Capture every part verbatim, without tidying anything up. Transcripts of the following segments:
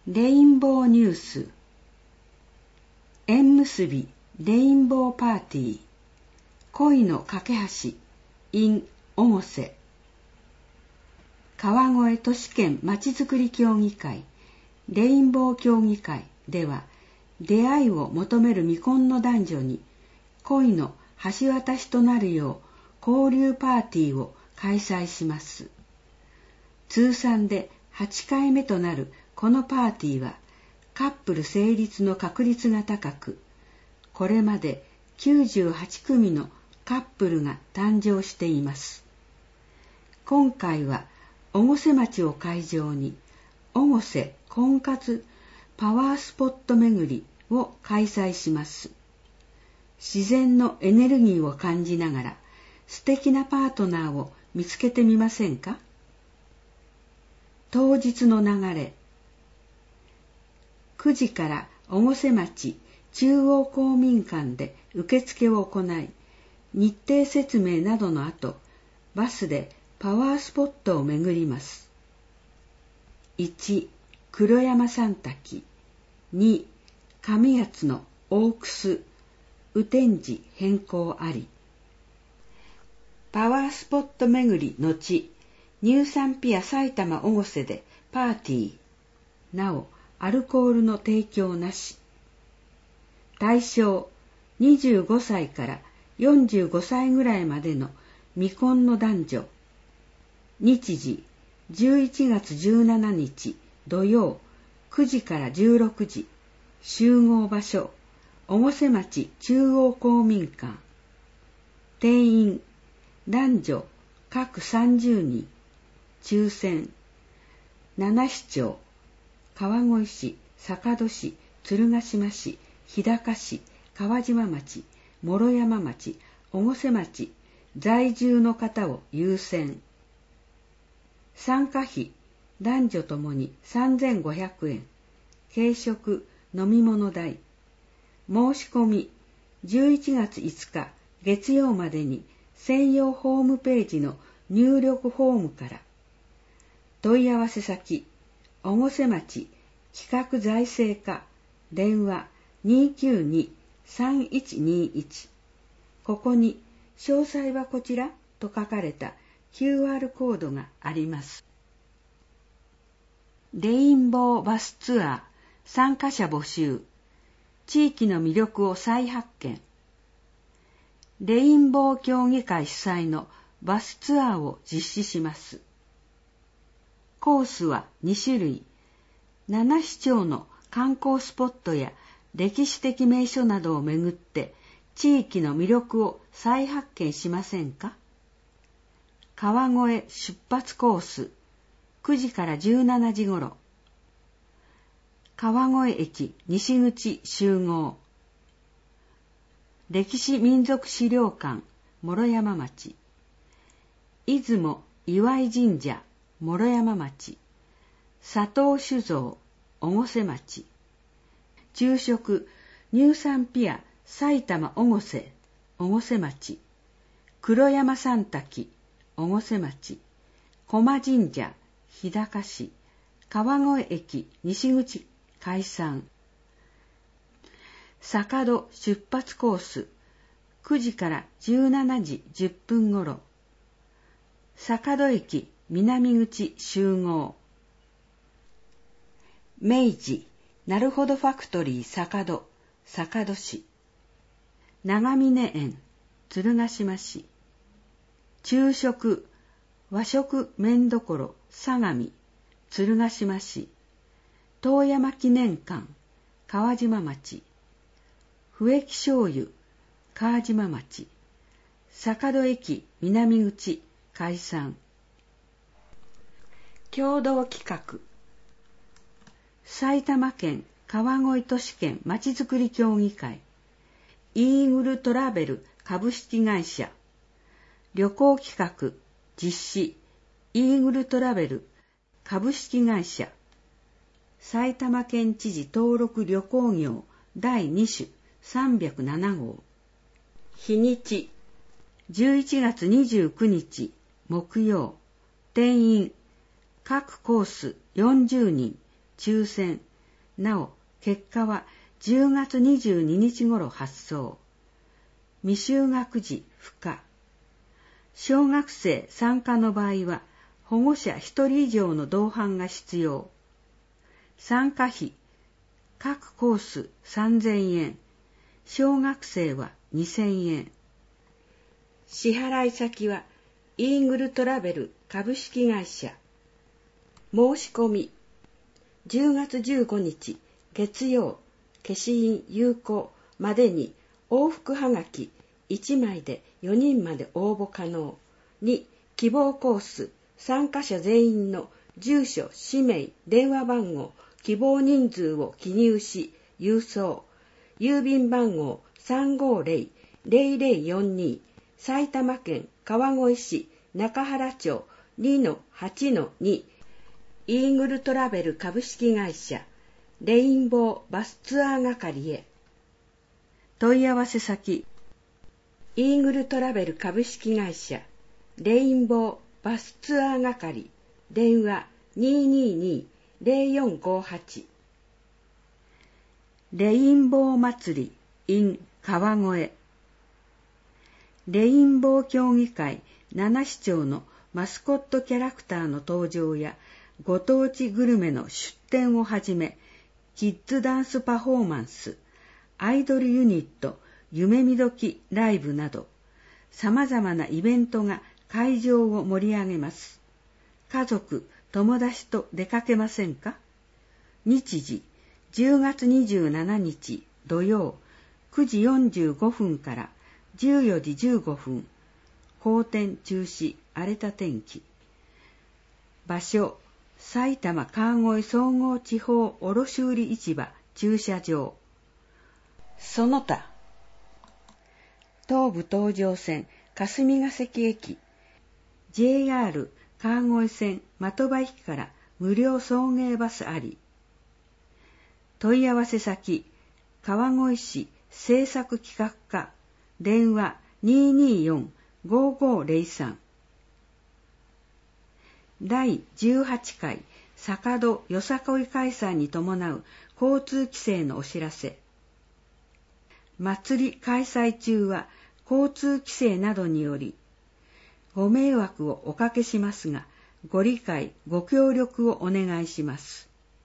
レインボーニュース、縁結びレインボーパーティー、恋の架け橋 in 越瀬。川越都市圏まちづくり協議会レインボー協議会では、出会いを求める未婚の男女に恋の橋渡しとなるよう交流パーティーを開催します。通算ではちかいめとなるこのパーティーは、カップル成立の確率が高く、これまできゅうじゅうはちくみのカップルが誕生しています。今回は越瀬町を会場に、越瀬婚活パワースポット巡りを開催します。自然のエネルギーを感じながら、素敵なパートナーを見つけてみませんか？当日の流れ。くじから越瀬町中央公民館で受付を行い、日程説明などの後、バスでパワースポットを巡ります。いち. 黒山三滝。に. 上八の大楠雨天時変更あり。パワースポット巡りのち、乳酸ピア埼玉越瀬でパーティー。なお、アルコールの提供なし。対象、にじゅうごさいからよんじゅうごさいぐらいまでの未婚の男女。日時、じゅういちがつじゅうしちにち土曜くじからじゅうろくじ。集合場所、越瀬町中央公民館。定員、男女各さんじゅうにん。抽選。七市町、川越市、坂戸市、鶴ヶ島市、日高市、川島町、諸山町、越瀬町、在住の方を優先。参加費、男女ともにさんぜんごひゃくえん。軽食、飲み物代。申し込み、じゅういちがついつか月曜までに専用ホームページの入力フォームから。問い合わせ先、越瀬町企画財政課、電話 にきゅうに さんいちにいち。ここに詳細はこちらと書かれた キューアール コードがあります。レインボーバスツアー参加者募集。地域の魅力を再発見。レインボー協議会主催のバスツアーを実施します。コースはにしゅるい。七市町の観光スポットや歴史的名所などを巡って地域の魅力を再発見しませんか？川越出発コース、くじからじゅうしちじ頃。川越駅西口集合。歴史民族資料館、諸山町。出雲岩井神社、諸山町。佐藤酒造、越瀬町。昼食、乳酸ピア、埼玉越瀬、越瀬町。黒山三滝、越瀬町。駒神社、日高市。川越駅西口解散。坂戸出発コース、くじからじゅうしちじじゅっぷん頃。坂戸駅南口集合。明治なるほどファクトリー坂戸、坂戸市。長峰園、鶴ヶ島市。昼食、和食麺どころ相模、鶴ヶ島市。遠山記念館、川島町。不液醤油、川島町。坂戸駅南口解散。共同企画。埼玉県川越都市圏まちづくり協議会、イーグルトラベル株式会社。旅行企画実施、イーグルトラベル株式会社。埼玉県知事登録旅行業だいに種さんびゃくなな号。日にち、じゅういちがつにじゅうくにち木曜。定員、各コースよんじゅうにん。抽選。 なお、結果はじゅうがつにじゅうににち頃発送。未就学児不可。小学生参加の場合は、保護者ひとり以上の同伴が必要。参加費、各コースさんぜんえん、小学生はにせんえん。支払い先は、イーグルトラベル株式会社。申し込み、じゅうがつじゅうごにち月曜、消印有効までに往復はがきいちまいでよにんまで応募可能。に、希望コース、参加者全員の住所、氏名、電話番号、希望人数を記入し、郵送。郵便番号 さんごーぜろーぜろぜろよんに、埼玉県川越市中原町 にのはちのに、イーグルトラベル株式会社、レインボーバスツアー係へ。問い合わせ先、イーグルトラベル株式会社、レインボーバスツアー係、電話 にーにーにーぜろよんごはち。レインボー祭り in 川越。レインボー協議会七市町のマスコットキャラクターの登場やご当地グルメの出店をはじめ、キッズダンスパフォーマンス、アイドルユニット夢見時ライブなど、様々なイベントが会場を盛り上げます。家族、友達と出かけませんか？日時、じゅうがつにじゅうしちにち土曜、くじよんじゅうごふんからじゅうよじじゅうごふん、好天中止、荒れた天気。場所、埼玉川越総合地方卸売市場駐車場。その他、東武東上線霞ヶ関駅、ジェイアール 川越線的場駅から無料送迎バスあり。問い合わせ先、川越市政策企画課、電話 にーにーよんごーごーぜろさん。だいじゅうはちかい坂戸よさこい開催に伴う交通規制のお知らせ。祭り開催中は交通規制などによりご迷惑をおかけしますが、ご理解ご協力をお願いします。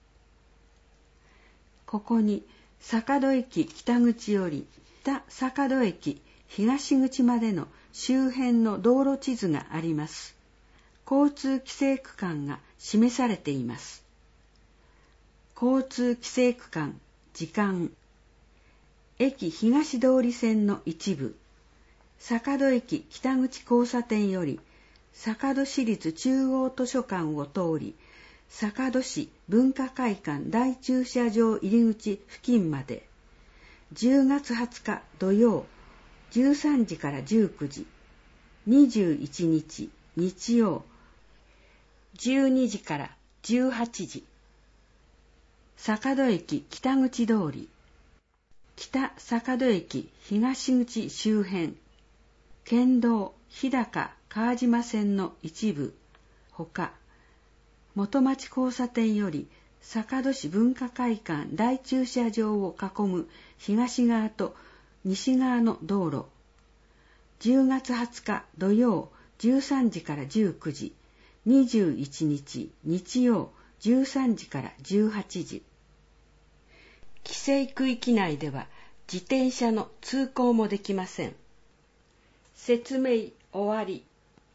ここに坂戸駅北口より北坂戸駅東口までの周辺の道路地図があります。交通規制区間が示されています。交通規制区間、時間。駅東通り線の一部。坂戸駅北口交差点より坂戸市立中央図書館を通り、坂戸市文化会館大駐車場入り口付近まで。じゅうがつはつか土曜、じゅうさんじからじゅうくじ。にじゅういちにち日曜、じゅうにじからじゅうはちじ。坂戸駅北口通り、北坂戸駅東口周辺、県道日高川島線の一部、ほか、元町交差点より坂戸市文化会館大駐車場を囲む東側と西側の道路、じゅうがつはつか土曜じゅうさんじからじゅうくじ、にじゅういちにち日曜じゅうさんじからじゅうはちじ。規制区域内では自転車の通行もできません。説明終わり。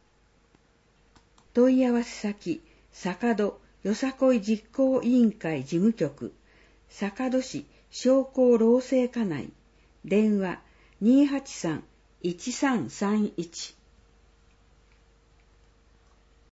問い合わせ先、坂戸よさこい実行委員会事務局、坂戸市商工労政課内、電話 にーはちさんいちさんさんいち。